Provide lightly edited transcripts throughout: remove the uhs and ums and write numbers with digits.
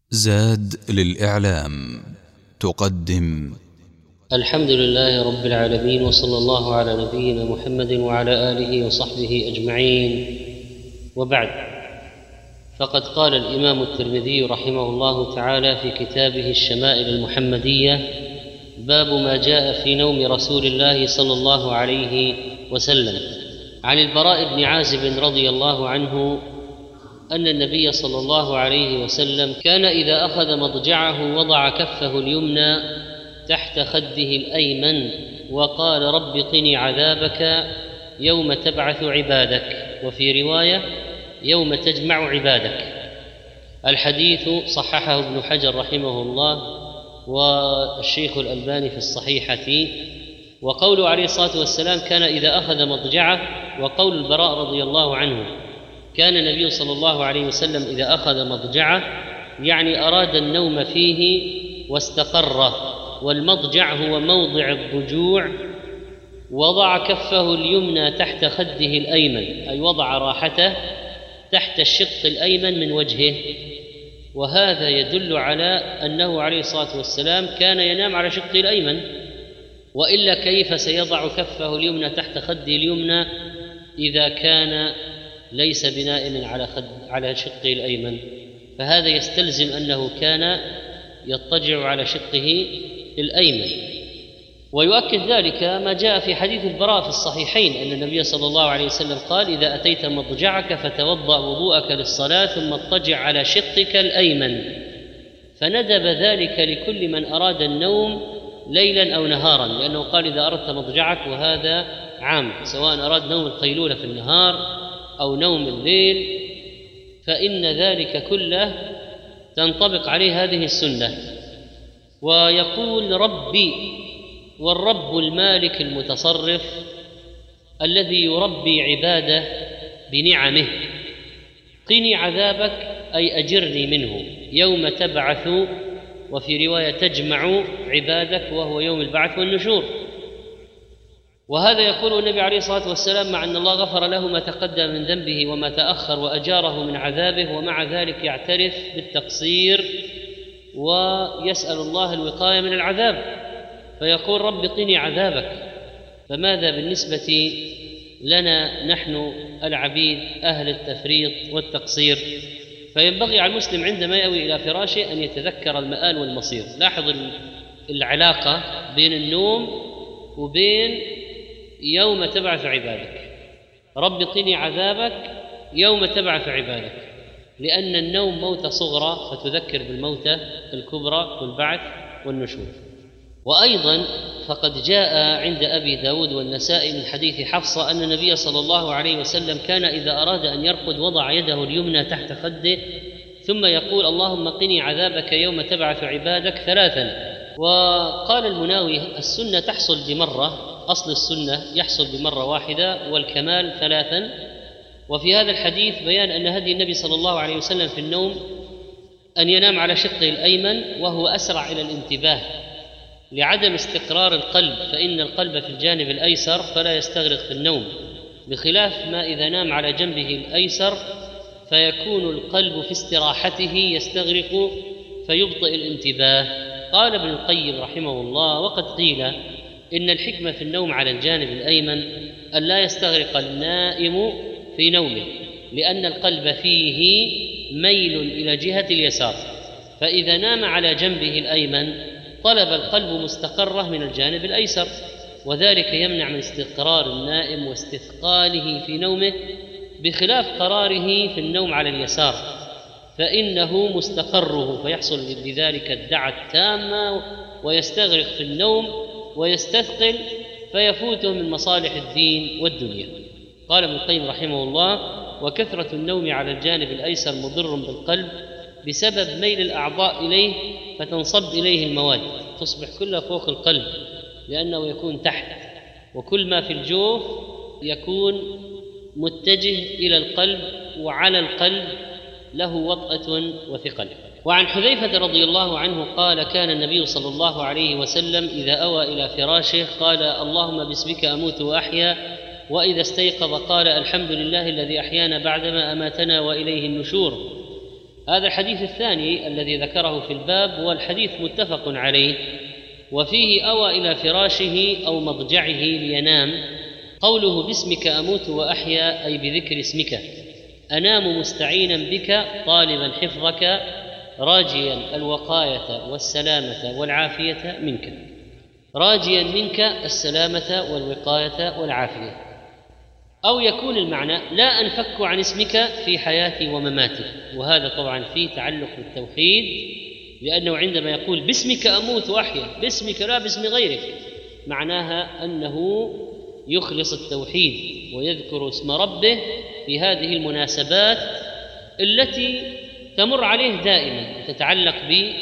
زاد للإعلام تقدم الحمد لله رب العالمين، وصلى الله على نبينا محمد وعلى آله وصحبه أجمعين، وبعد. فقد قال الإمام الترمذي رحمه الله تعالى في كتابه الشمائل المحمدية: باب ما جاء في نوم رسول الله صلى الله عليه وسلم. عن البراء بن عازب رضي الله عنه أن النبي صلى الله عليه وسلم كان إذا أخذ مضجعه وضع كفه اليمنى تحت خده الأيمن وقال: رب قني عذابك يوم تبعث عبادك، وفي رواية: يوم تجمع عبادك. الحديث صححه ابن حجر رحمه الله والشيخ الألباني في الصحيحة. وقوله عليه الصلاة والسلام كان إذا أخذ مضجعه، وقول البراء رضي الله عنه كان النبي صلى الله عليه وسلم إذا أخذ مضجعه يعني أراد النوم فيه واستقر، والمضجع هو موضع الضجوع. وضع كفه اليمنى تحت خده الأيمن، أي وضع راحته تحت الشق الأيمن من وجهه، وهذا يدل على أنه عليه الصلاة والسلام كان ينام على شقه الأيمن، وإلا كيف سيضع كفه اليمنى تحت خده اليمنى إذا كان ليس بنائم على شقه الأيمن؟ فهذا يستلزم أنه كان يضطجع على شقه الأيمن. ويؤكد ذلك ما جاء في حديث البراء في الصحيحين أن النبي صلى الله عليه وسلم قال: إذا أتيت مضجعك فتوضأ وضوءك للصلاة ثم اضطجع على شقك الأيمن. فندب ذلك لكل من أراد النوم ليلا أو نهارا، لأنه قال: إذا أردت مضجعك، وهذا عام، سواء أراد نوم القيلولة في النهار أو نوم الليل، فإن ذلك كله تنطبق عليه هذه السنة. ويقول: ربي، والرب المالك المتصرف الذي يربي عباده بنعمه. قني عذابك أي أجرني منه يوم تبعث، وفي رواية تجمع عبادك، وهو يوم البعث والنشور. وهذا يقول النبي عليه الصلاة والسلام مع أن الله غفر له ما تقدم من ذنبه وما تأخر وأجاره من عذابه، ومع ذلك يعترف بالتقصير ويسأل الله الوقاية من العذاب، فيقول: رب قني عذابك. فماذا بالنسبة لنا نحن العبيد أهل التفريط والتقصير؟ فينبغي على المسلم عندما يأوي إلى فراشه أن يتذكر المآل والمصير. لاحظ العلاقة بين النوم وبين يوم تبعث عبادك. رب قني عذابك يوم تبعث عبادك، لأن النوم موتة صغرى فتذكر بالموتة الكبرى والبعث والنشور. وأيضا فقد جاء عند أبي داود والنسائي من حديث حفصة أن النبي صلى الله عليه وسلم كان إذا أراد أن يرقد وضع يده اليمنى تحت خده ثم يقول: اللهم قني عذابك يوم تبعث عبادك 3. وقال المناوي: السنة تحصل بمرة، أصل السنة يحصل بمرة واحدة، والكمال 3. وفي هذا الحديث بيان أن هدي النبي صلى الله عليه وسلم في النوم أن ينام على شقه الأيمن، وهو أسرع إلى الانتباه لعدم استقرار القلب، فإن القلب في الجانب الأيسر فلا يستغرق في النوم، بخلاف ما إذا نام على جنبه الأيسر فيكون القلب في استراحته يستغرق فيبطئ الانتباه. قال ابن القيم رحمه الله: وقد قيل إن الحكمة في النوم على الجانب الأيمن أن لا يستغرق النائم في نومه، لأن القلب فيه ميل إلى جهة اليسار، فإذا نام على جنبه الأيمن طلب القلب مستقره من الجانب الأيسر، وذلك يمنع من استقرار النائم واستثقاله في نومه، بخلاف قراره في النوم على اليسار فإنه مستقره، فيحصل بذلك الدعة التامة ويستغرق في النوم ويستثقل فيفوته من مصالح الدين والدنيا. قال ابن القيم رحمه الله: وكثرة النوم على الجانب الأيسر مضر بالقلب بسبب ميل الأعضاء إليه، فتنصب إليه المواد، تصبح كلها فوق القلب لأنه يكون تحت، وكل ما في الجوف يكون متجه إلى القلب وعلى القلب له وطأة وثقل. وعن حذيفة رضي الله عنه قال: كان النبي صلى الله عليه وسلم إذا أوى إلى فراشه قال: اللهم باسمك أموت وأحيا، وإذا استيقظ قال: الحمد لله الذي أحيانا بعدما أماتنا وإليه النشور. هذا الحديث الثاني الذي ذكره في الباب هو الحديث متفق عليه، وفيه أوى إلى فراشه أو مضجعه لينام. قوله باسمك أموت وأحيا أي بذكر اسمك، أنام مستعينا بك طالبا حفظك راجيا الوقاية والسلامة والعافية منك، راجيا منك السلامة والوقاية والعافية. أو يكون المعنى لا أنفك عن اسمك في حياتي ومماتي، وهذا طبعا فيه تعلق بالتوحيد، لأنه عندما يقول باسمك أموت وأحيا، باسمك لا باسم غيرك، معناها أنه يخلص التوحيد ويذكر اسم ربه في هذه المناسبات التي تمر عليه دائما، تتعلق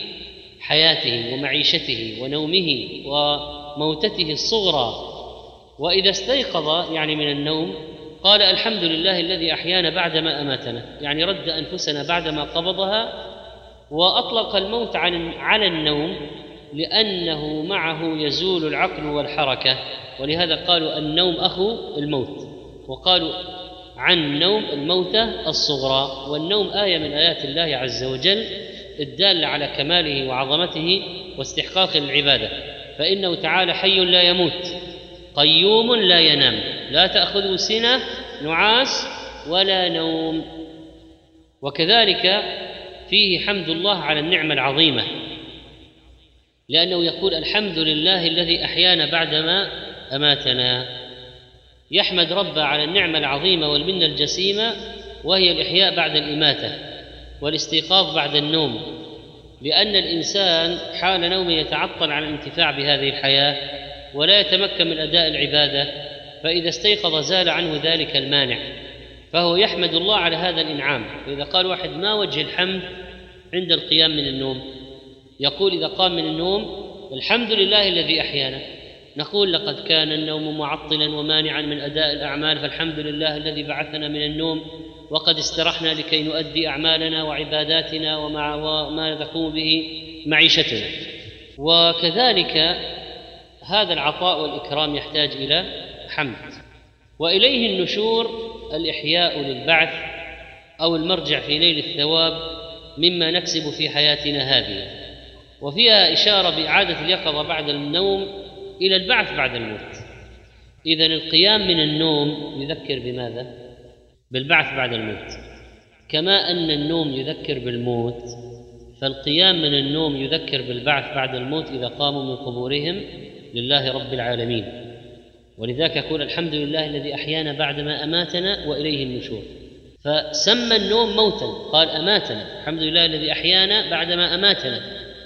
بحياته ومعيشته ونومه وموتته الصغرى. وإذا استيقظ يعني من النوم قال الحمد لله الذي أحيانا بعدما أماتنا، يعني رد أنفسنا بعدما قبضها وأطلق الموت على النوم، لأنه معه يزول العقل والحركة، ولهذا قالوا النوم أخو الموت، وقالوا عن النوم الموتة الصغرى. والنوم آية من آيات الله عز وجل الدالة على كماله وعظمته واستحقاق العبادة، فإنه تعالى حي لا يموت قيوم لا ينام لا تأخذه سنة نعاس ولا نوم. وكذلك فيه حمد الله على النعمة العظيمة، لأنه يقول الحمد لله الذي أحيانا بعدما أماتنا، يحمد ربه على النعمة العظيمة والمنة الجسيمة، وهي الإحياء بعد الإماتة والاستيقاظ بعد النوم، لأن الإنسان حال نومه يتعطل عن الانتفاع بهذه الحياة ولا يتمكن من أداء العبادة، فإذا استيقظ زال عنه ذلك المانع، فهو يحمد الله على هذا الإنعام. فإذا قال واحد ما وجه الحمد عند القيام من النوم، يقول إذا قام من النوم الحمد لله الذي أحيانا، نقول لقد كان النوم معطلا ومانعا من أداء الأعمال، فالحمد لله الذي بعثنا من النوم وقد استرحنا لكي نؤدي أعمالنا وعباداتنا وما تقوم به معيشتنا. وكذلك هذا العطاء والإكرام يحتاج إلى حمد. وإليه النشور، الإحياء للبعث أو المرجع في ليل الثواب مما نكسب في حياتنا هذه، وفيها إشارة بإعادة اليقظة بعد النوم إلى البعث بعد الموت. إذن القيام من النوم يذكر بماذا؟ بالبعث بعد الموت، كما أن النوم يذكر بالموت، فالقيام من النوم يذكر بالبعث بعد الموت إذا قاموا من قبورهم لله رب العالمين. ولذلك يقول الحمد لله الذي أحيانا بعدما أماتنا وإليه النشور، فسمى النوم موتا، قال أماتنا، الحمد لله الذي أحيانا بعدما أماتنا.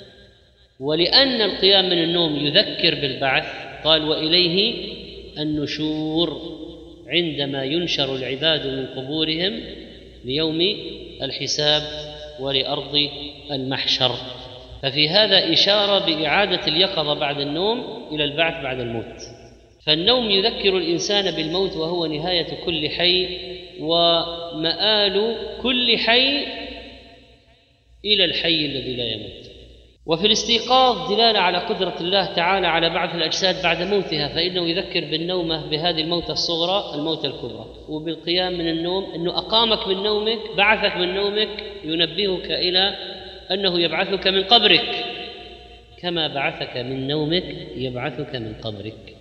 ولأن القيام من النوم يذكر بالبعث قال وإليه النشور، عندما ينشر العباد من قبورهم ليوم الحساب ولأرض المحشر. ففي هذا إشارة بإعادة اليقظة بعد النوم إلى البعث بعد الموت. فالنوم يذكر الإنسان بالموت، وهو نهاية كل حي ومآل كل حي إلى الحي الذي لا يموت. وفي الاستيقاظ دلالة على قدرة الله تعالى على بعث الأجساد بعد موتها، فإنه يذكر بالنومة بهذه الموتة الصغرى الموتة الكبرى، وبالقيام من النوم أنه أقامك من نومك، بعثك من نومك، ينبهك إلى أنه يبعثك من قبرك، كما بعثك من نومك يبعثك من قبرك،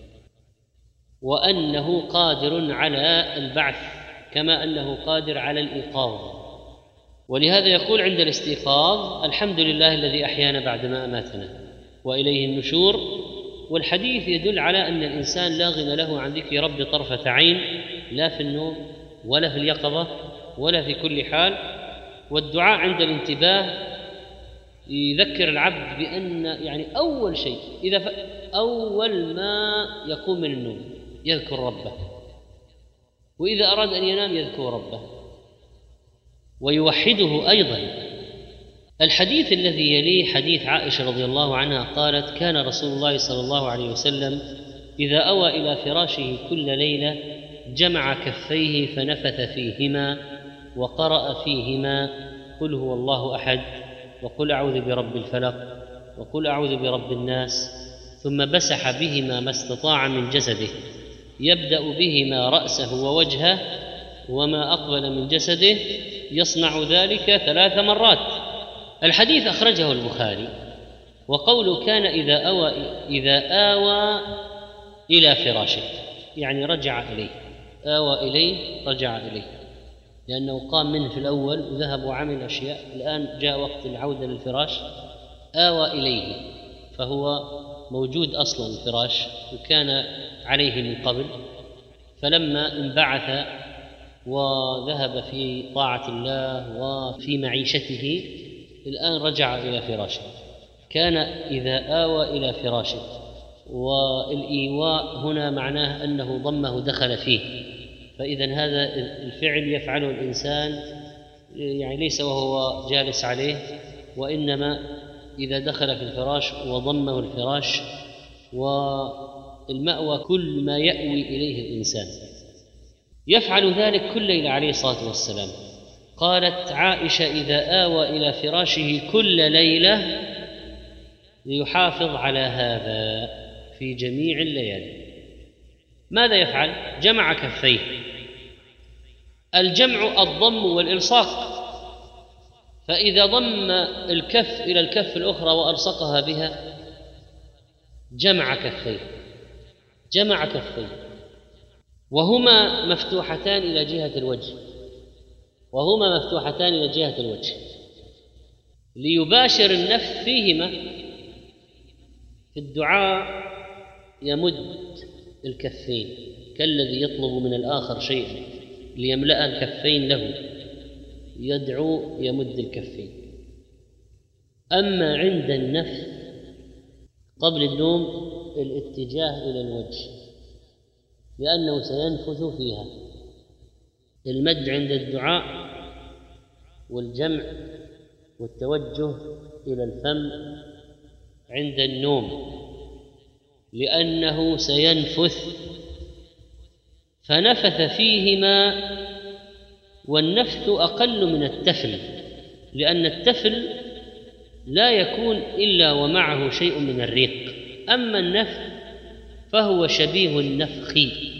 وأنه قادر على البعث كما أنه قادر على الإيقاظ. ولهذا يقول عند الاستيقاظ الحمد لله الذي أحيانا بعدما أماتنا وإليه النشور. والحديث يدل على أن الإنسان لا غنى له عن ذكر رب طرفة عين، لا في النوم ولا في اليقظة ولا في كل حال. والدعاء عند الانتباه يذكر العبد بأن يعني أول شيء أول ما يقوم من النوم يذكر ربه، وإذا أراد أن ينام يذكر ربه ويوحده أيضا. الحديث الذي يليه حديث عائشة رضي الله عنها قالت كان رسول الله صلى الله عليه وسلم إذا أوى إلى فراشه كل ليلة جمع كفيه فنفث فيهما وقرأ فيهما قل هو الله أحد وقل أعوذ برب الفلق وقل أعوذ برب الناس، ثم مسح بهما ما استطاع من جسده، يبدأ بهما رأسه ووجهه وما أقبل من جسده، يصنع ذلك 3 مرات الحديث أخرجه البخاري، وقوله كان إذا آوى إلى فراشه، يعني رجع إليه، آوى إليه رجع إليه، لأنه قام منه في الأول وذهب وعمل أشياء، الآن جاء وقت العودة للفراش، آوى إليه، فهو موجود أصلا الفراش وكان عليه من قبل، فلما انبعث وذهب في طاعة الله وفي معيشته الآن رجع إلى فراشه. كان إذا آوى إلى فراشه، والإيواء هنا معناه أنه ضمه دخل فيه، فإذا هذا الفعل يفعله الإنسان يعني ليس وهو جالس عليه، وإنما إذا دخل في الفراش وضمه الفراش، والمأوى كل ما يأوي إليه الإنسان، يفعل ذلك كل ليلة عليه الصلاة والسلام. قالت عائشة إذا آوى إلى فراشه كل ليلة ليحافظ على هذا في جميع الليالي. ماذا يفعل؟ جمع كفيه. الجمع الضم والإلصاق، فإذا ضم الكف إلى الكف الأخرى وألصقها بها جمع كفيه، جمع كفيه، وهما مفتوحتان إلى جهة الوجه، وهما مفتوحتان إلى جهة الوجه ليباشر النفث فيهما. في الدعاء يمد الكفين كالذي يطلب من الآخر شيئا ليملأ الكفين له، يدعو يمد الكفين. أما عند النفث قبل النوم الاتجاه إلى الوجه، لأنه سينفث فيها. المد عند الدعاء والجمع والتوجه إلى الفم عند النوم، لأنه سينفث، فنفث فيهما، والنفث أقل من التفل، لأن التفل لا يكون إلا ومعه شيء من الريق، أما النفث فهو شبيه النفخ.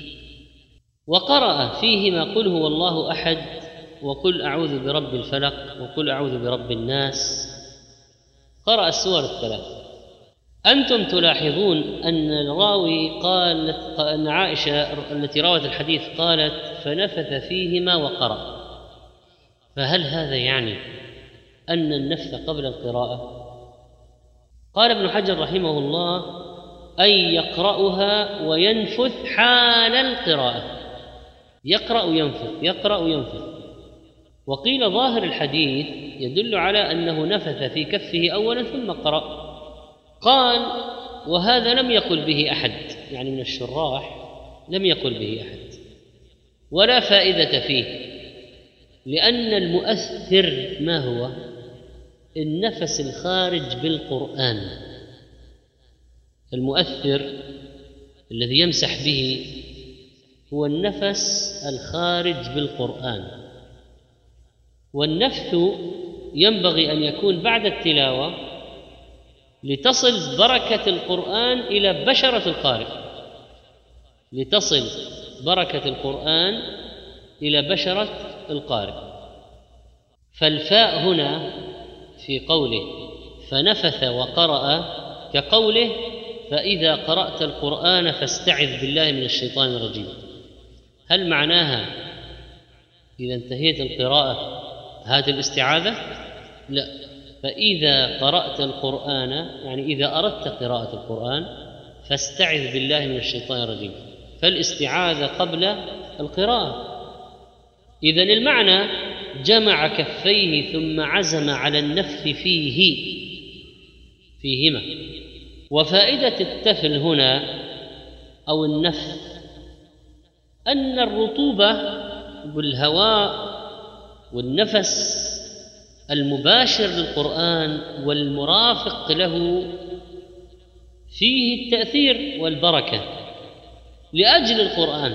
وقرأ فيهما قل هو الله أحد، وقل أعوذ برب الفلق، وقل أعوذ برب الناس، قرأ السور الثلاث. أنتم تلاحظون أن الراوي قال أن عائشة التي روت الحديث قالت فنفث فيهما وقرأ، فهل هذا يعني أن النفث قبل القراءة؟ قال ابن حجر رحمه الله أي يقرأها وينفث حال القراءة، يقرأ ينفث، يقرأ ينفث. وقيل ظاهر الحديث يدل على أنه نفث في كفه أولا ثم قرأ. قال وهذا لم يقل به أحد، يعني من الشراح لم يقل به أحد، ولا فائدة فيه، لأن المؤثر ما هو؟ النفس الخارج بالقرآن. المؤثر الذي يمسح به هو النفس الخارج بالقرآن، والنفث ينبغي أن يكون بعد التلاوة لتصل بركة القرآن إلى بشرة القارئ، لتصل بركة القرآن إلى بشرة القارئ. فالفاء هنا في قوله فنفث وقرأ كقوله فإذا قرأت القرآن فاستعذ بالله من الشيطان الرجيم. هل معناها إذا انتهيت القراءة هات الاستعاذة؟ لا، فإذا قرأت القرآن يعني إذا أردت قراءة القرآن فاستعذ بالله من الشيطان الرجيم، فالاستعاذة قبل القراءة. إذن المعنى جمع كفيه ثم عزم على النفث فيهما. وفائدة التفل هنا أو النفث أن الرطوبة بالهواء والنفس المباشر للقرآن والمرافق له فيه التأثير والبركة لأجل القرآن.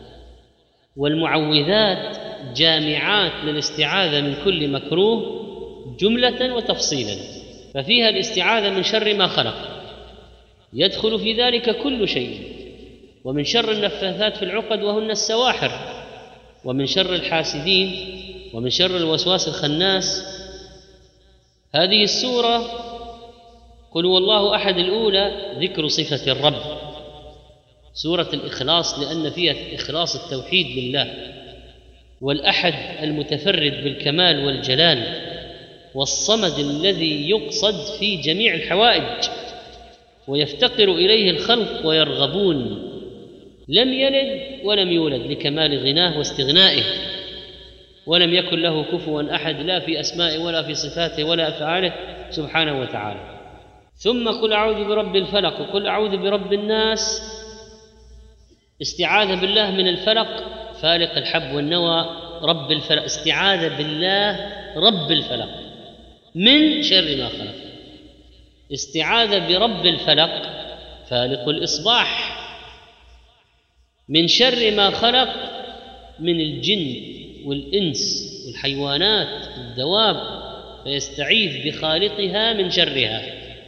والمعوذات جامعات للاستعاذة من كل مكروه جملة وتفصيلا، ففيها الاستعاذة من شر ما خلق، يدخل في ذلك كل شيء، ومن شر النفاثات في العقد وهن السواحر، ومن شر الحاسدين، ومن شر الوسواس الخناس، هذه السورة قل هو الله أحد الأولى ذكر صفة الرب، سورة الإخلاص لأن فيها إخلاص التوحيد لله، والأحد المتفرد بالكمال والجلال، والصمد الذي يقصد في جميع الحوائج ويفتقر إليه الخلق ويرغبون، لم يلد ولم يولد لكمال غناه واستغنائه، ولم يكن له كفوا أحد لا في أسمائه ولا في صفاته ولا أفعاله سبحانه وتعالى. ثم قل أعوذ برب الفلق وقل أعوذ برب الناس، استعاذة بالله من الفلق فالق الحب والنوى، رب الفلق، استعاذة بالله رب الفلق من شر ما خلق، استعاذة برب الفلق فالق الإصباح من شر ما خلق من الجن والإنس والحيوانات الدواب، فيستعيذ بخالقها من شرها.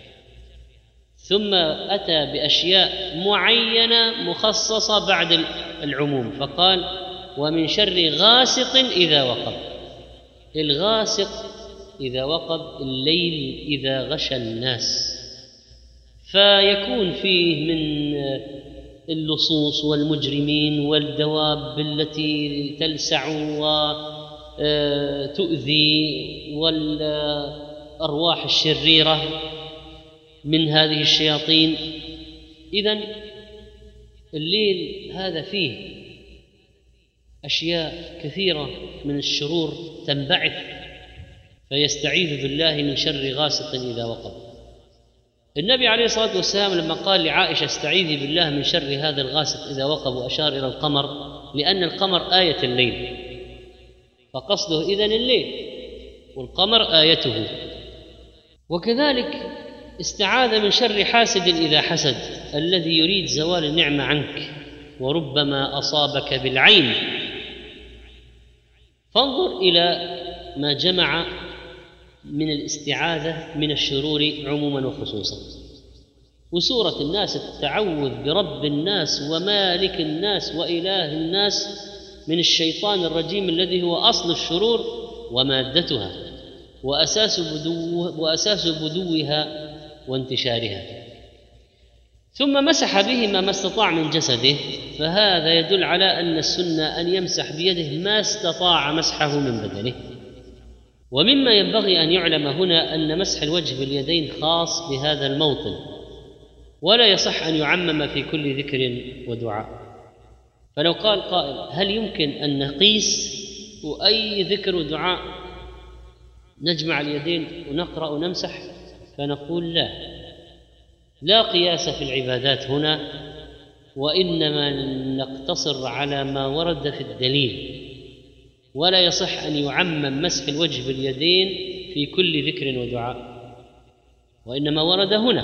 ثم أتى بأشياء معينة مخصصة بعد العموم، فقال ومن شر غاسق إذا وقب، الغاسق إذا وقب، الليل إذا غشى الناس، فيكون فيه من اللصوص والمجرمين والدواب التي تلسع وتؤذي والأرواح الشريرة من هذه الشياطين. إذن الليل هذا فيه أشياء كثيرة من الشرور تنبعث، فيستعيذ بالله من شر غاسق إذا وقب. النبي عليه الصلاة والسلام لما قال لعائشة استعيذي بالله من شر هذا الغاسق إذا وقب وأشار إلى القمر، لأن القمر آية الليل، فقصده إذن الليل والقمر آيته. وكذلك استعاذ من شر حاسد إذا حسد، الذي يريد زوال النعمة عنك وربما أصابك بالعين. فانظر إلى ما جمع من الاستعاذة من الشرور عموما وخصوصا. وسورة الناس التعوذ برب الناس ومالك الناس وإله الناس من الشيطان الرجيم الذي هو أصل الشرور ومادتها وأساس بدوها وانتشارها. ثم مسح بهما ما استطاع من جسده، فهذا يدل على أن السنة أن يمسح بيده ما استطاع مسحه من بدنه. ومما ينبغي أن يعلم هنا أن مسح الوجه باليدين خاص بهذا الموطن، ولا يصح أن يعمم في كل ذكر ودعاء. فلو قال قائل هل يمكن أن نقيس وأي ذكر ودعاء نجمع اليدين ونقرأ ونمسح؟ فنقول لا قياس في العبادات هنا، وإنما نقتصر على ما ورد في الدليل، ولا يصح أن يعمم مسح الوجه باليدين في كل ذكر ودعاء، وإنما ورد هنا.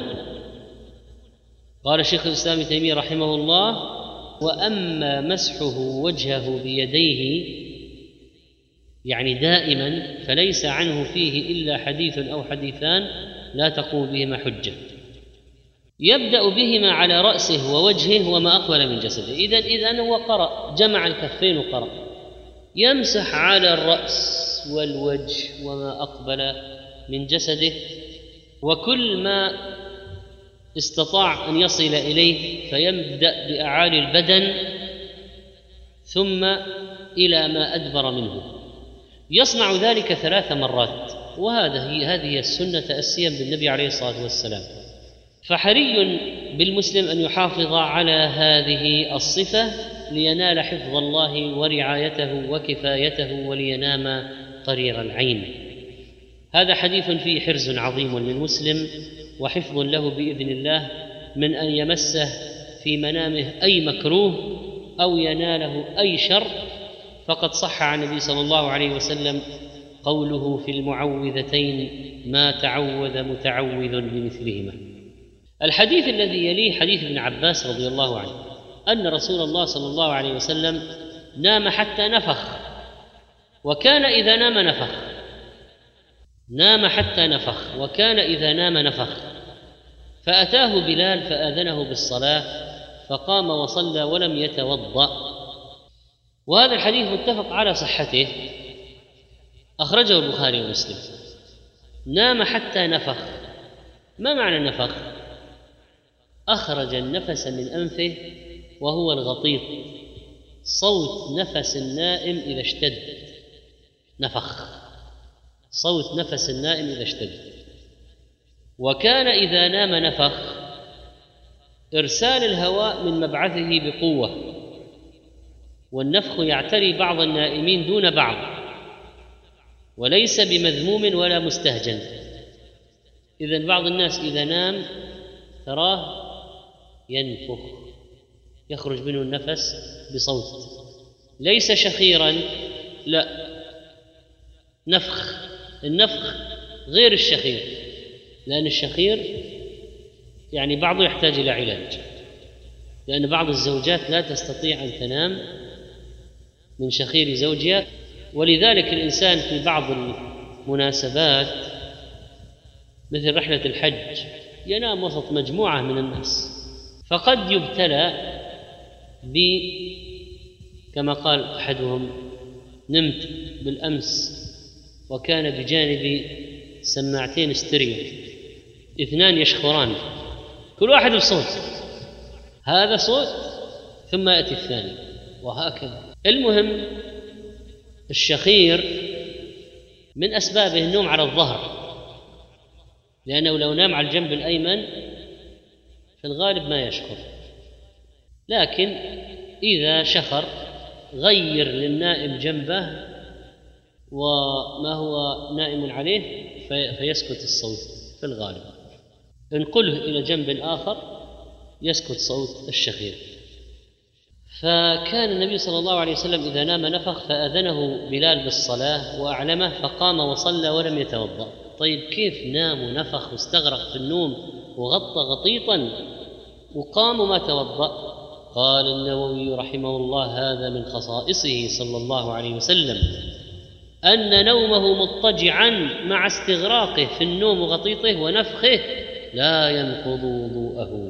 قال شيخ الإسلام ابن تيمية رحمه الله: وأما مسحه وجهه بيديه يعني دائما فليس عنه فيه إلا حديث أو حديثان لا تقوم بهما حجة، يبدأ بهما على رأسه ووجهه وما أقبل من جسده. إذن هو قرأ، جمع الكفين وقرأ، يمسح على الرأس والوجه وما أقبل من جسده، وكل ما استطاع أن يصل إليه، فيبدأ بأعالي البدن ثم إلى ما أدبر منه، يصنع ذلك 3 مرات، هذه السنة تأسيا بالنبي عليه الصلاة والسلام. فحري بالمسلم أن يحافظ على هذه الصفة لينال حفظ الله ورعايته وكفايته ولينام قرير العين. هذا حديث فيه حرز عظيم للمسلم وحفظ له بإذن الله من أن يمسه في منامه أي مكروه أو يناله أي شر، فقد صح عن النبي صلى الله عليه وسلم قوله في المعوذتين: ما تعوذ متعوذ بمثلهما. الحديث الذي يليه حديث ابن عباس رضي الله عنه أن رسول الله صلى الله عليه وسلم نام حتى نفخ، وكان إذا نام نفخ، نام حتى نفخ، وكان إذا نام نفخ. فأتاه بلال فآذنه بالصلاة فقام وصلى ولم يتوضأ. وهذا الحديث متفق على صحته، أخرجه البخاري ومسلم. نام حتى نفخ. ما معنى نفخ؟ أخرج النفس من أنفه وهو الغطيط، صوت نفس النائم إذا اشتد، نفخ، صوت نفس النائم إذا اشتد. وكان إذا نام نفخ إرسال الهواء من مبعثه بقوة، والنفخ يعتري بعض النائمين دون بعض، وليس بمذموم ولا مستهجن. إذن بعض الناس إذا نام تراه ينفخ، يخرج منه النفس بصوت، ليس شخيرا، لا، نفخ. النفخ غير الشخير، لأن الشخير يعني بعضه يحتاج إلى علاج، لأن بعض الزوجات لا تستطيع أن تنام من شخير زوجها، ولذلك الإنسان في بعض المناسبات مثل رحلة الحج ينام وسط مجموعة من الناس، فقد يبتلى كما قال أحدهم: نمت بالأمس وكان بجانبي سماعتين ستيريو، اثنان يشخران، كل واحد بصوت، هذا صوت ثم يأتي الثاني، وهكذا. المهم الشخير من أسبابه النوم على الظهر، لأنه لو نام على الجنب الأيمن في الغالب ما يشخر، لكن إذا شخر غير للنائم جنبه وما هو نائم عليه فيسكت الصوت في الغالب، انقله إلى جنب آخر يسكت صوت الشخير. فكان النبي صلى الله عليه وسلم إذا نام نفخ، فأذنه بلال بالصلاة وأعلمه، فقام وصلى ولم يتوضأ. طيب كيف نام ونفخ واستغرق في النوم وغطى غطيطا وقام وما توضأ؟ قال النووي رحمه الله: هذا من خصائصه صلى الله عليه وسلم، أن نومه مضطجعا مع استغراقه في النوم وغطيطه ونفخه لا ينقض وضوءه،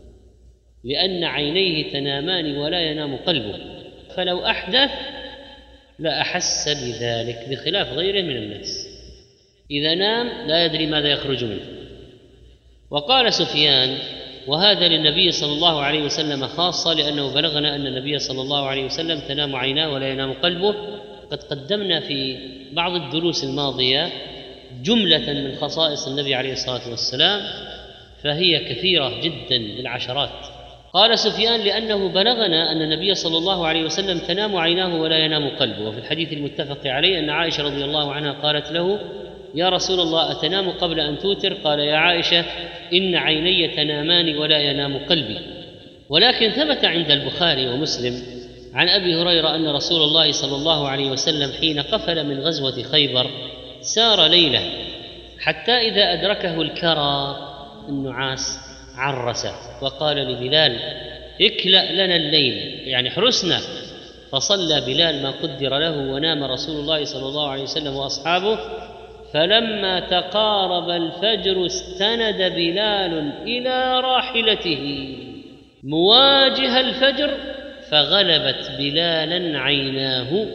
لأن عينيه تنامان ولا ينام قلبه، فلو أحدث لا أحس بذلك، بخلاف غيره من الناس إذا نام لا يدري ماذا يخرج منه. وقال سفيان: وهذا للنبي صلى الله عليه وسلم خاصة، لأنه بلغنا أن النبي صلى الله عليه وسلم تنام عيناه ولا ينام قلبه. قد قدمنا في بعض الدروس الماضية جملة من خصائص النبي عليه الصلاة والسلام، فهي كثيرة جدا بالعشرات. قال سفيان: لأنه بلغنا أن النبي صلى الله عليه وسلم تنام عيناه ولا ينام قلبه. وفي الحديث المتفق عليه أن عائشة رضي الله عنها قالت له: يا رسول الله، أتنام قبل أن توتر؟ قال: يا عائشة، إن عيني تنامان ولا ينام قلبي. ولكن ثبت عند البخاري ومسلم عن أبي هريرة أن رسول الله صلى الله عليه وسلم حين قفل من غزوة خيبر سار ليلة حتى إذا أدركه الكرى، النعاس، عرس وقال لبلال: اكلأ لنا الليل، يعني حرسنا. فصلى بلال ما قدر له، ونام رسول الله صلى الله عليه وسلم وأصحابه. فلما تقارب الفجر استند بلال إلى راحلته مواجه الفجر، فغلبت بلالا عيناه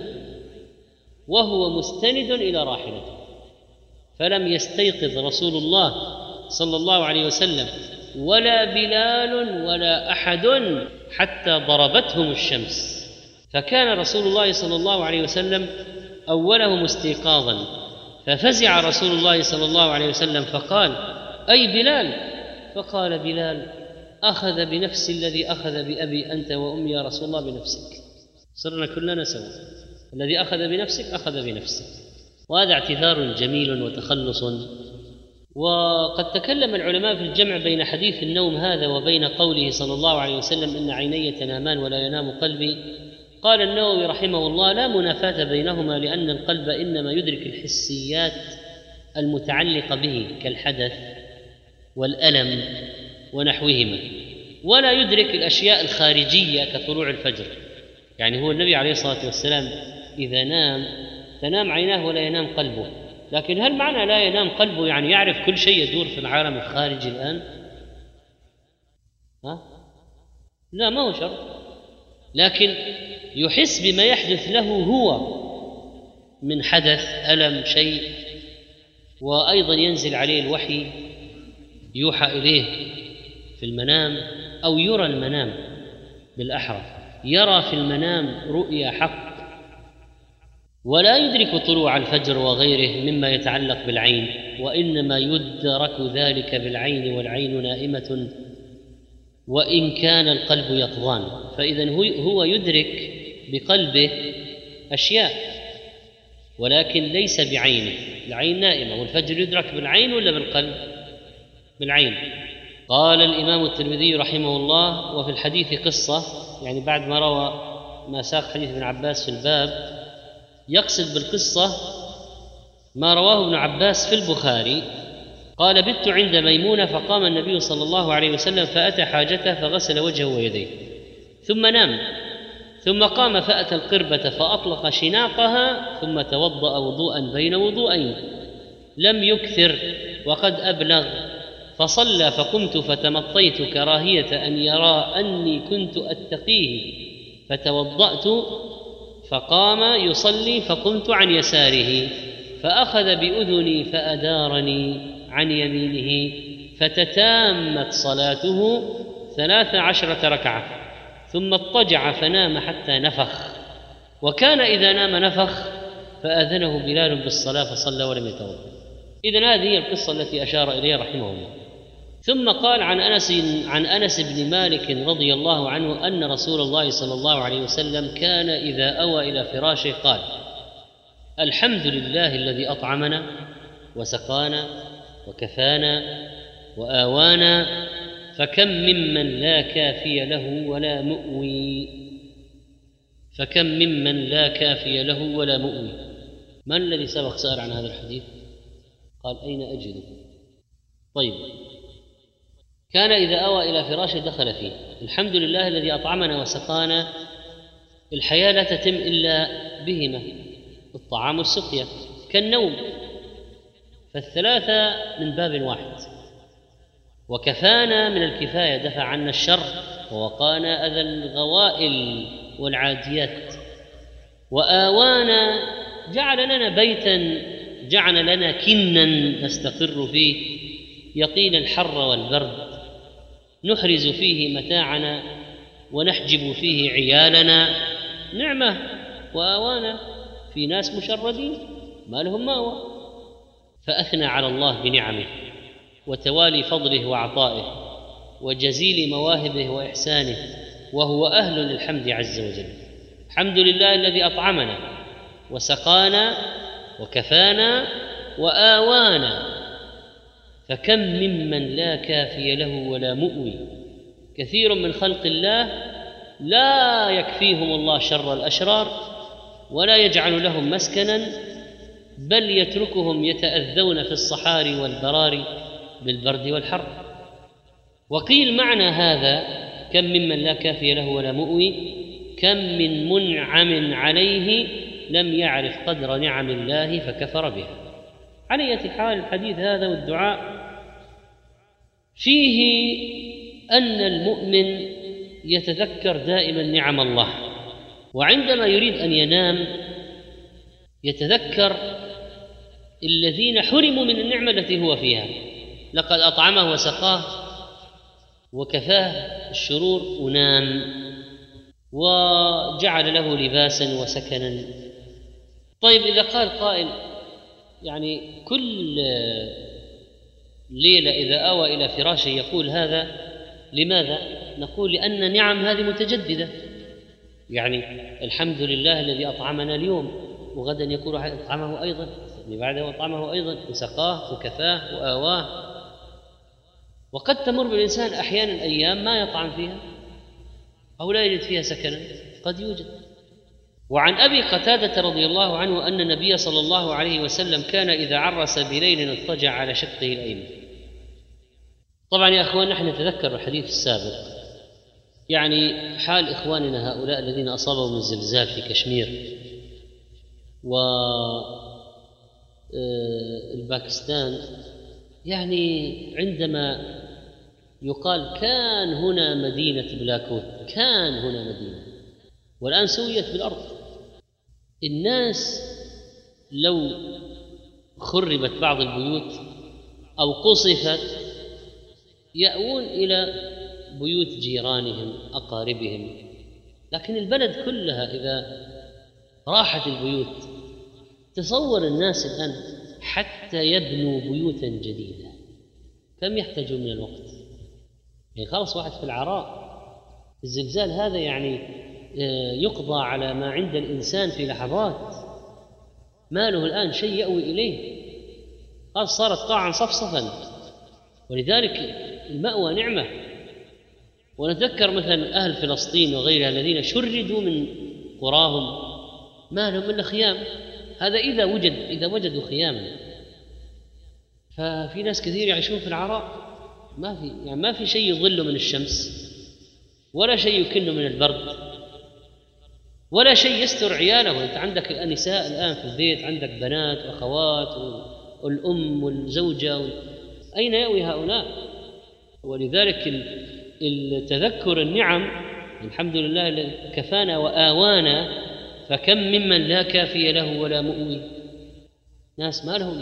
وهو مستند إلى راحلته، فلم يستيقظ رسول الله صلى الله عليه وسلم ولا بلال ولا أحد حتى ضربتهم الشمس. فكان رسول الله صلى الله عليه وسلم أولهم استيقاظا، ففزع رسول الله صلى الله عليه وسلم فقال: أي بلال؟ فقال بلال: أخذ بنفس الذي أخذ بأبي أنت وأمي يا رسول الله بنفسك. صرنا كلنا سوا، الذي أخذ بنفسك أخذ بنفسك. وهذا اعتذار جميل وتخلص. وقد تكلم العلماء في الجمع بين حديث النوم هذا وبين قوله صلى الله عليه وسلم: إن عيني تنامان ولا ينام قلبي. قال النووي رحمه الله: لا منافاة بينهما، لأن القلب إنما يدرك الحسيات المتعلقة به كالحدث والألم ونحوهما، ولا يدرك الأشياء الخارجية كطلوع الفجر. يعني هو النبي عليه الصلاة والسلام إذا نام تنام عيناه ولا ينام قلبه، لكن هل معنى لا ينام قلبه يعني يعرف كل شيء يدور في العالم الخارجي الآن؟ لا، ما هو شرط، لكن يحس بما يحدث له هو من حدث، ألم، شيء، وأيضا ينزل عليه الوحي، يوحى إليه في المنام أو يرى المنام، بالأحرى يرى في المنام رؤيا حق، ولا يدرك طلوع الفجر وغيره مما يتعلق بالعين، وإنما يدرك ذلك بالعين، والعين نائمة وإن كان القلب يقظان. فإذا هو يدرك بقلبه أشياء ولكن ليس بعينه، العين نائمة، والفجر يدرك بالعين ولا بالقلب؟ بالعين. قال الإمام الترمذي رحمه الله: وفي الحديث قصة، يعني بعد ما روى ما ساق حديث ابن عباس في الباب يقصد بالقصة ما رواه ابن عباس في البخاري. قال: بت عند ميمونة فقام النبي صلى الله عليه وسلم فأتى حاجته فغسل وجهه ويديه ثم نام، ثم قام فأتى القربة فأطلق شناقها ثم توضأ وضوءا بين وضوءين لم يكثر وقد أبلغ، فصلى فقمت فتمطيت كراهية أن يرى أني كنت أتقيه، فتوضأت فقام يصلي فقمت عن يساره فأخذ بأذني فأدارني عن يمينه، فتتامت صلاته 13 ركعة، ثم اضطجع فنام حتى نفخ، وكان إذا نام نفخ فآذنه بلال بالصلاة فصلى ولم يتوضأ. إذن هذه هي القصة التي أشار إليها رحمه الله. ثم قال عن أنس بن مالك رضي الله عنه أن رسول الله صلى الله عليه وسلم كان إذا أوى إلى فراشه قال: الحمد لله الذي أطعمنا وسقانا وكفانا وآوانا، فكم ممن لا كافي له ولا مؤوي. فكم ممن لا كافي له ولا مؤوي. من الذي سبق سأل عن هذا الحديث؟ قال: أين أجده؟ طيب، كان إذا أوى إلى فراشه دخل فيه. الحمد لله الذي أطعمنا وسقانا، الحياة لا تتم إلا بهما، الطعام والسقيا، كالنوم، فالثلاثة من باب واحد. وكفانا من الكفاية، دفع عنا الشر ووقانا أذى الغوائل والعاديات. وآوانا، جعل لنا بيتا، جعل لنا كنا نستقر فيه يقينا الحر والبرد، نحرز فيه متاعنا ونحجب فيه عيالنا. نعمة وآوانا، في ناس مشردين ما لهم مأوى. فأثنى على الله بنعمه وتوالي فضله وعطائه وجزيل مواهبه وإحسانه، وهو أهل للحمد عز وجل. الحمد لله الذي أطعمنا وسقانا وكفانا وآوانا، فكم ممن لا كافي له ولا مؤوي. كثير من خلق الله لا يكفيهم الله شر الأشرار ولا يجعل لهم مسكنا، بل يتركهم يتأذون في الصحاري والبراري بالبرد والحر. وقيل معنى هذا: كم ممن لا كافي له ولا مؤوي، كم من منعم عليه لم يعرف قدر نعم الله فكفر بها. على أية حال، الحديث هذا والدعاء فيه أن المؤمن يتذكر دائما نعم الله، وعندما يريد أن ينام يتذكر الذين حرموا من النعمة التي هو فيها. لقد أطعمه وسقاه وكفاه الشرور ونام، وجعل له لباسا وسكنا. طيب، إذا قال قائل يعني كل ليلة إذا آوى إلى فراشه يقول هذا، لماذا؟ نقول: لأن نعم هذه متجددة. يعني الحمد لله الذي أطعمنا اليوم، وغدا يقول أطعمه أيضا، بعده أطعمه أيضا، وسقاه وكفاه وآواه. وقد تمر بالإنسان أحيانا أيام ما يطعم فيها أو لا يجد فيها سكنا، قد يوجد. وعن أبي قتادة رضي الله عنه أن النبي صلى الله عليه وسلم كان إذا عرس بليل اضطجع على شقه الأيمن. طبعا يا أخوان، نحن نتذكر الحديث السابق، يعني حال إخواننا هؤلاء الذين أصابهم الزلزال في كشمير والباكستان. يعني عندما يقال كان هنا مدينة بلاكوت، كان هنا مدينة، والآن سويت بالأرض. الناس لو خربت بعض البيوت أو قصفت يأوون إلى بيوت جيرانهم أقاربهم، لكن البلد كلها إذا راحت البيوت، تصور الناس الآن حتى يبنوا بيوتا جديدة كم يحتاجون من الوقت؟ يعني خلص واحد في العراء، الزلزال هذا يعني يقضى على ما عند الإنسان في لحظات، ما له الآن شيء يأوي إليه، خلاص صارت قاعا صفصفا. ولذلك المأوى نعمة. ونتذكر مثلا أهل فلسطين وغيرها الذين شردوا من قراهم ما لهم إلا خيام، هذا إذا وجدوا خياما. ففي ناس كثير يعيشون في العراء ما في شيء يظل من الشمس، ولا شيء يكن من البرد، ولا شيء يستر عياله. أنت عندك النساء الآن في البيت، عندك بنات وأخوات والأم والزوجة، أين يأوي هؤلاء؟ ولذلك التذكر النعم، الحمد لله الذي كفانا وآوانا، فكم ممن لا كافي له ولا مؤوي. ناس ما لهم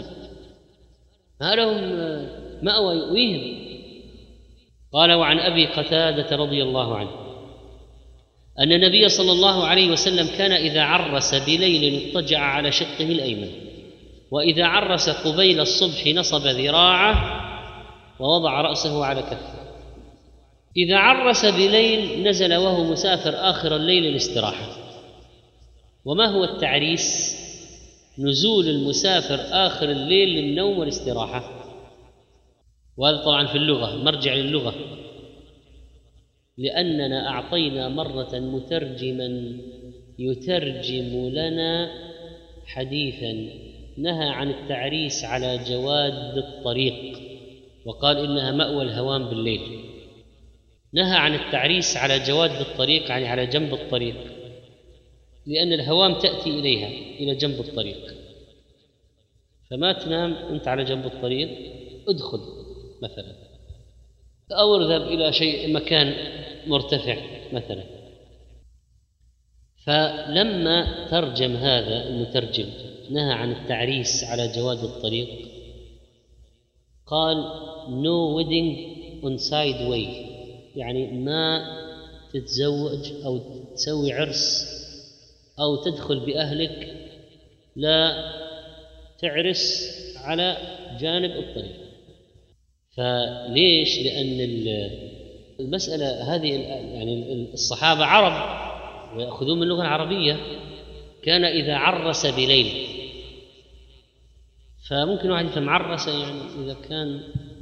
مأوى يؤويهم. قال: وعن أبي قتادة رضي الله عنه أن النبي صلى الله عليه وسلم كان إذا عرس بليل اضطجع على شقه الأيمن، وإذا عرس قبيل الصبح نصب ذراعه ووضع رأسه على كفه. إذا عرس بليل نزل وهو مسافر آخر الليل الاستراحة. وما هو التعريس؟ نزول المسافر آخر الليل للنوم والاستراحة. وهذا طبعا في اللغة، مرجع للغة، لأننا أعطينا مرة مترجما يترجم لنا حديثا نهى عن التعريس على جواد الطريق، وقال إنها مأوى الهوام بالليل. نهى عن التعريس على جواد الطريق، يعني على جنب الطريق، لأن الهوام تأتي إليها إلى جنب الطريق، فما تنام أنت على جنب الطريق، ادخل مثلا أو اذهب إلى مكان مرتفع مثلا. فلما ترجم هذا المترجم نهى عن التعريس على جواد الطريق، قال no wedding on side way، يعني ما تتزوج أو تسوي عرس أو تدخل بأهلك، لا تعرس على جانب الطريق. فليش؟ لأن المسألة هذه يعني الصحابة عرب ويأخذون من اللغة العربية. كان إذا عرس بليل، فممكن واحد يفهم عرس يعني إذا كان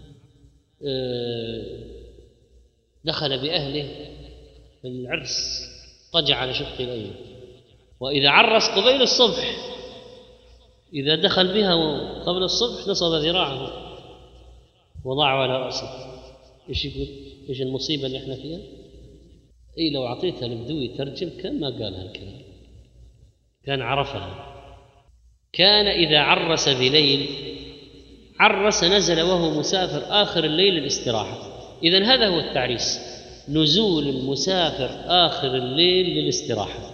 دخل بأهله في العرس طجع على شقه الأيمن. وإذا عرس قبيل الصبح، إذا دخل بها قبل الصبح نصب ذراعه وضعه على رأسه. إيش يقول؟ إيش المصيبة اللي إحنا فيها؟ لو أعطيتها لبدوي يترجم كان ما قال هالكلام، كان عرفها. كان إذا عرس بليل، عرس نزل وهو مسافر آخر الليل الاستراحة. إذن هذا هو التعريس، نزول المسافر آخر الليل للاستراحة.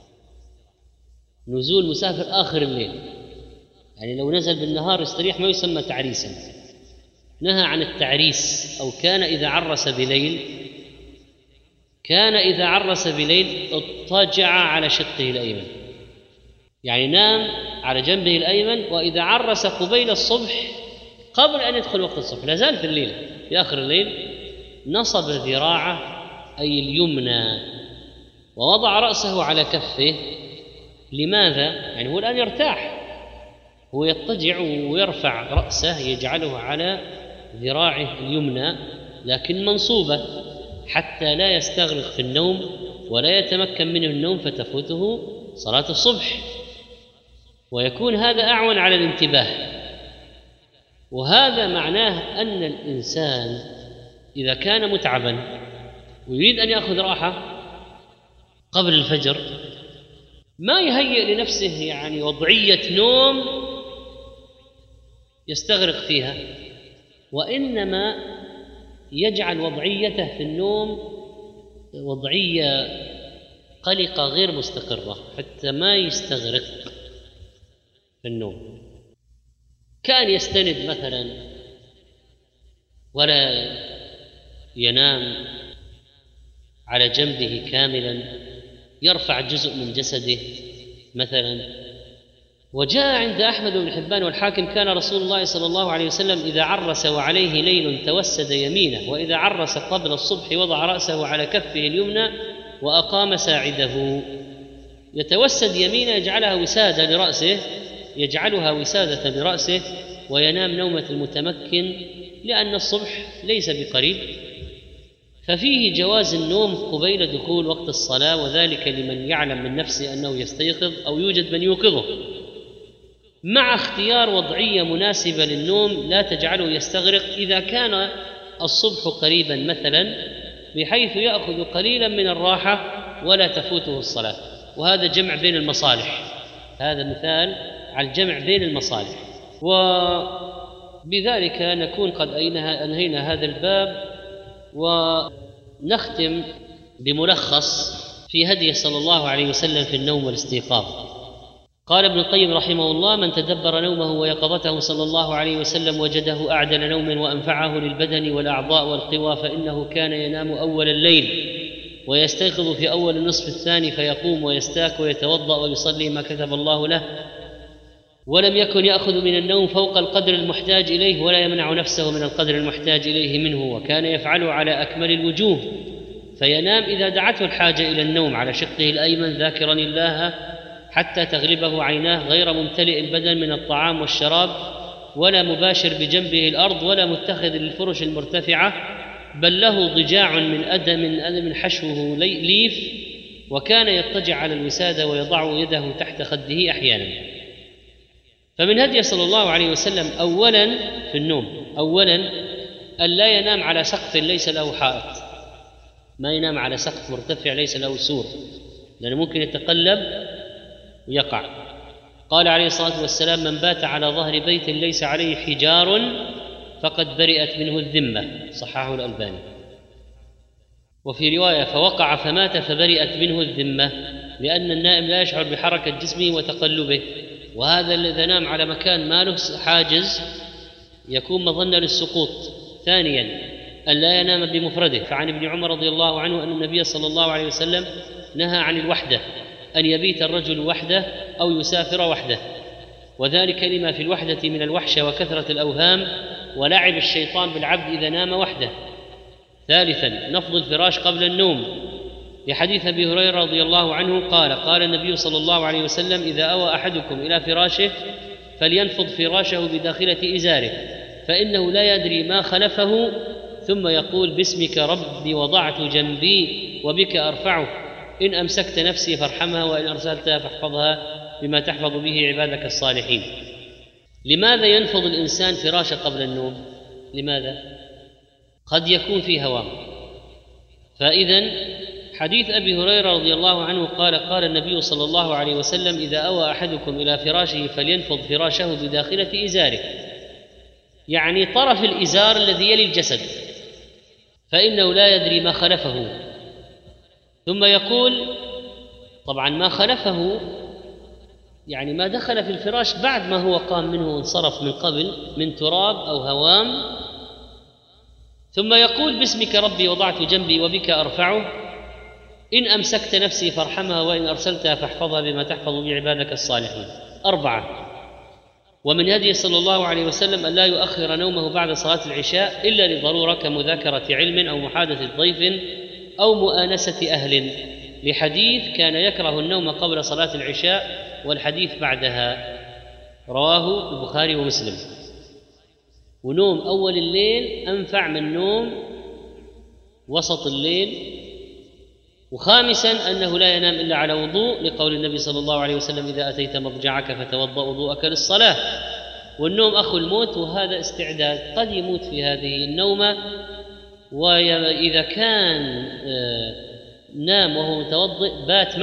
نزول مسافر آخر الليل، يعني لو نزل بالنهار يستريح ما يسمى تعريسا. نهى عن التعريس. أو كان إذا عرس بليل، كان إذا عرس بليل اضطجع على شقه الأيمن، يعني نام على جنبه الأيمن. وإذا عرس قبيل الصبح، قبل أن يدخل وقت الصبح، لا زال في الليل في آخر الليل، نصب ذراعه أي اليمنى ووضع رأسه على كفه. لماذا؟ يعني هو الآن يرتاح، هو يضطجع ويرفع رأسه يجعله على ذراعه اليمنى، لكن منصوبة حتى لا يستغرق في النوم ولا يتمكن منه النوم فتفوته صلاة الصبح، ويكون هذا أعون على الانتباه. وهذا معناه أن الإنسان إذا كان متعبا ويريد أن يأخذ راحة قبل الفجر، ما يهيئ لنفسه يعني وضعية نوم يستغرق فيها، وإنما يجعل وضعيته في النوم وضعية قلقة غير مستقرة حتى ما يستغرق في النوم. كان يستند مثلا ولا ينام على جنبه كاملا، يرفع جزء من جسده مثلا. وجاء عند أحمد بن حبان والحاكم كان رسول الله صلى الله عليه وسلم إذا عرس وعليه ليل توسد يمينه، وإذا عرس قبل الصبح وضع رأسه على كفه اليمنى وأقام ساعده. يتوسد يمينه يجعلها وسادة لرأسه، يجعلها وسادة لرأسه، وينام نومة المتمكن لأن الصبح ليس بقريب. ففيه جواز النوم قبيل دخول وقت الصلاة، وذلك لمن يعلم من نفسه أنه يستيقظ أو يوجد من يوقظه، مع اختيار وضعية مناسبة للنوم لا تجعله يستغرق إذا كان الصبح قريبا مثلا، بحيث يأخذ قليلا من الراحة ولا تفوته الصلاة. وهذا جمع بين المصالح، هذا مثال على الجمع بين المصالح. وبذلك نكون قد أنهينا هذا الباب، ونختم بملخص في هدي صلى الله عليه وسلم في النوم والاستيقاظ. قال ابن القيم رحمه الله: من تدبر نومه ويقظته صلى الله عليه وسلم وجده أعدل نوم وأنفعه للبدن والأعضاء والقوى، فإنه كان ينام أول الليل ويستيقظ في أول النصف الثاني، فيقوم ويستاك ويتوضأ ويصلي ما كتب الله له، ولم يكن يأخذ من النوم فوق القدر المحتاج إليه ولا يمنع نفسه من القدر المحتاج إليه منه، وكان يفعله على أكمل الوجوه. فينام إذا دعته الحاجة إلى النوم على شقه الأيمن ذاكرا الله حتى تغلبه عيناه، غير ممتلئ البدن من الطعام والشراب، ولا مباشر بجنبه الأرض، ولا متخذ للفرش المرتفعة، بل له ضجاع من أدم حشوه ليف، وكان يضطجع على الوسادة ويضع يده تحت خده أحيانا. فمن هدي صلى الله عليه وسلم أولا في النوم أن لا ينام على سقف ليس له حائط، ما ينام على سقف مرتفع ليس له سور، لأنه ممكن يتقلب ويقع. قال عليه الصلاة والسلام: من بات على ظهر بيت ليس عليه حجار فقد برئت منه الذمة، صححه الألباني. وفي رواية: فوقع فمات فبرئت منه الذمة، لأن النائم لا يشعر بحركة جسمه وتقلبه، وهذا الذي نام على مكان ما له حاجز يكون مظنة للسقوط. ثانيا أن لا ينام بمفرده، فعن ابن عمر رضي الله عنه أن النبي صلى الله عليه وسلم نهى عن الوحدة، أن يبيت الرجل وحده أو يسافر وحده، وذلك لما في الوحدة من الوحشة وكثرة الأوهام ولعب الشيطان بالعبد إذا نام وحده. ثالثا نفض الفراش قبل النوم، لحديث أبي هريرة رضي الله عنه قال النبي صلى الله عليه وسلم: إذا أوى أحدكم إلى فراشه فلينفض فراشه بداخلة إزاره، فإنه لا يدري ما خلفه، ثم يقول: باسمك ربي وضعت جنبي وبك أرفعه، إن أمسكت نفسي فارحمها، وإن أرسلتها فاحفظها بما تحفظ به عبادك الصالحين. لماذا ينفض الإنسان فراشه قبل النوم؟ لماذا؟ قد يكون في هوام. فإذن حديث أبي هريرة رضي الله عنه قال النبي صلى الله عليه وسلم: إذا أوى أحدكم إلى فراشه فلينفض فراشه بداخلة إزاره، يعني طرف الإزار الذي يلي الجسد، فإنه لا يدري ما خلفه. ثم يقول: طبعا ما خلفه يعني ما دخل في الفراش بعد ما هو قام منه وانصرف من قبل من تراب أو هوام. ثم يقول: باسمك ربي وضعت جنبي وبك أرفعه، إن أمسكت نفسي فارحمها، وإن أرسلتها فاحفظها بما تحفظ بعبادك الصالحين. 4. ومن هدي صلى الله عليه وسلم أن لا يؤخر نومه بعد صلاة العشاء إلا لضرورة كمذاكرة علم أو محادثة ضيف أو مؤانسة أهل، لحديث كان يكره النوم قبل صلاة العشاء والحديث بعدها، رواه البخاري ومسلم. ونوم أول الليل أنفع من نوم وسط الليل. وخامسا أنه لا ينام إلا على وضوء، لقول النبي صلى الله عليه وسلم: إذا أتيت مضجعك فتوضأ وضوءك للصلاة. والنوم أخو الموت، وهذا استعداد، قد يموت في هذه النومة، وإذا كان نام وهو متوضئ بات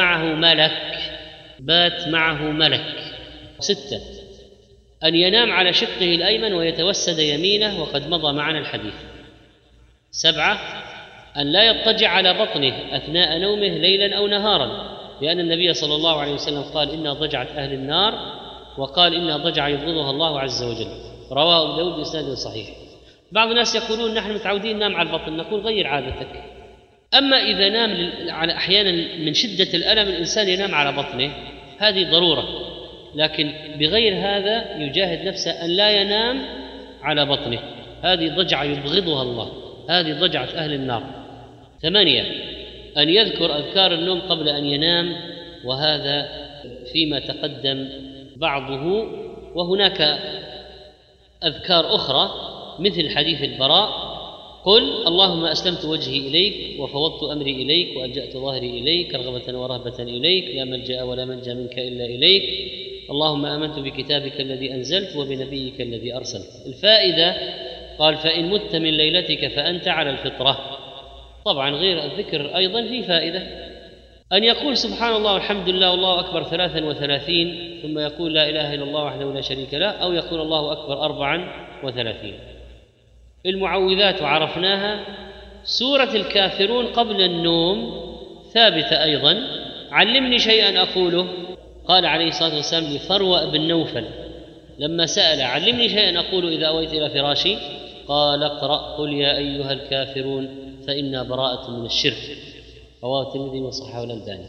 معه ملك. 6. أن ينام على شقه الأيمن ويتوسد يمينه، وقد مضى معنا الحديث. 7. أن لا يضطجع على بطنه أثناء نومه ليلا أو نهارا، لأن النبي صلى الله عليه وسلم قال: إنها ضجعت أهل النار، وقال: إنها ضجع يبغضها الله عز وجل. رواه أبو داود بإسناد صحيح. بعض الناس يقولون نحن متعودين ننام على البطن، نقول غير عادتك. أما إذا نام على أحيانا من شدة الألم الإنسان ينام على بطنه، هذه ضرورة، لكن بغير هذا يجاهد نفسه أن لا ينام على بطنه، هذه ضجعة يبغضها الله، هذه ضجعة أهل النار. 8 أن يذكر أذكار النوم قبل أن ينام، وهذا فيما تقدم بعضه، وهناك أذكار أخرى مثل حديث البراء: قل اللهم أسلمت وجهي إليك وفوضت أمري إليك وألجأت ظهري إليك رغبة ورهبة إليك لا ملجأ ولا منجا منك إلا إليك، اللهم آمنت بكتابك الذي أنزلت وبنبيك الذي أرسلت. الفائدة قال: فإن مت من ليلتك فأنت على الفطرة. طبعا غير الذكر أيضا في فائدة، أن يقول سبحان الله والحمد لله والله أكبر 33 ثم يقول لا إله إلا الله وحده لا شريك له، أو يقول الله أكبر 34. المعوذات عرفناها. سورة الكافرون قبل النوم ثابتة أيضا: علمني شيئا أقوله. قال عليه الصلاة والسلام لفروة بن نوفل لما سأل: علمني شيئا أقوله إذا أويت إلى فراشي؟ قال: اقرأ قل يا أيها الكافرون فإنا براءة من الشرك. رواه الترمذي وصححه الألباني.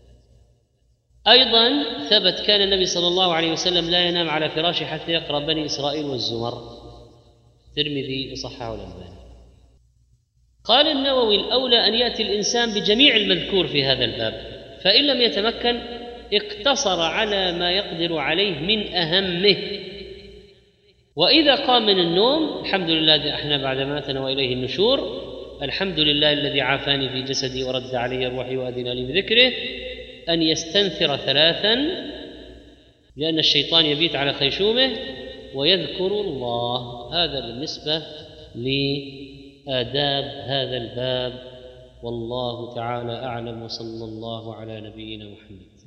أيضا ثبت كان النبي صلى الله عليه وسلم لا ينام على فراشه حتى يقرأ بني إسرائيل والزمر. الترمذي وصححه الألباني. قال النووي: الأولى أن يأتي الإنسان بجميع المذكور في هذا الباب، فإن لم يتمكن اقتصر على ما يقدر عليه من أهمه. وإذا قام من النوم: الحمد لله احنا بعد ماتنا وإليه النشور، الحمد لله الذي عافاني في جسدي ورد علي روحي وأذن لي بذكره. أن يستنثر 3 لأن الشيطان يبيت على خيشومه، ويذكر الله. هذا بالنسبة لآداب هذا الباب، والله تعالى أعلم، وصلى الله على نبينا محمد.